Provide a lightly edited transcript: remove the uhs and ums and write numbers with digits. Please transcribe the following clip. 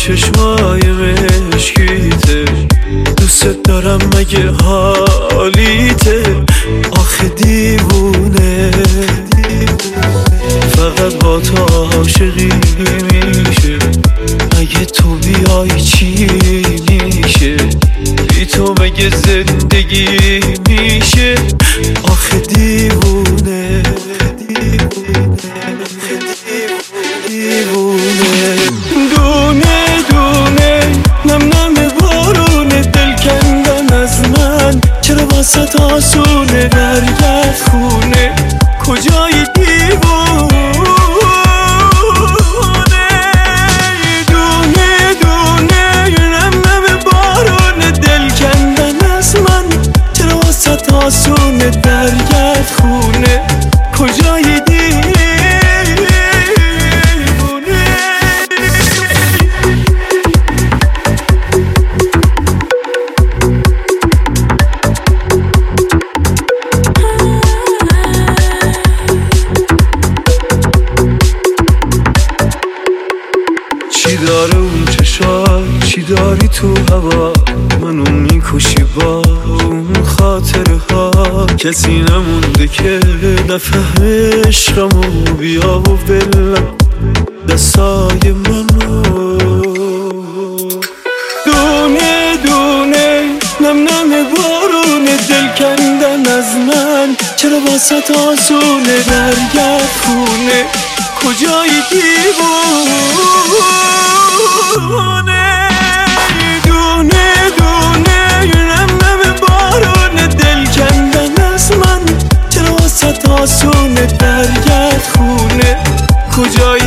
چشمای مشکیته، دوست دارم مگه حالیته؟ آخه دیوونه فقط با تو عاشقی میشه، اگه تو بیای چی میشه؟ بی تو مگه زندگی میشه؟ آخه دیوونه دیوونه. دونه دونه نم نم بارونه، دل کندن از من چرا واسه آسونه؟ برگرد خونه، کجای دیوونه؟ دونه دونه نم نم بارونه، دل کندن از من چرا واسه آسونه؟ برگرد خونه، کجای دیوونه؟ چی داره اون چشات؟ چی داری تو هوا؟ منو میکشی با اون خاطره ها. کسی نمونده که نفهمه عشقمو، بیا و بلم دستای منو. دونه دونه نم نم بارونه، دل کندن از من چرا واسه آسونه؟ برگرد خونه، کجای دیوونه؟ دونه دونه نم نم بارونه، دل کندن از من چرا واسه آسونه؟ برگرد خونه، کجای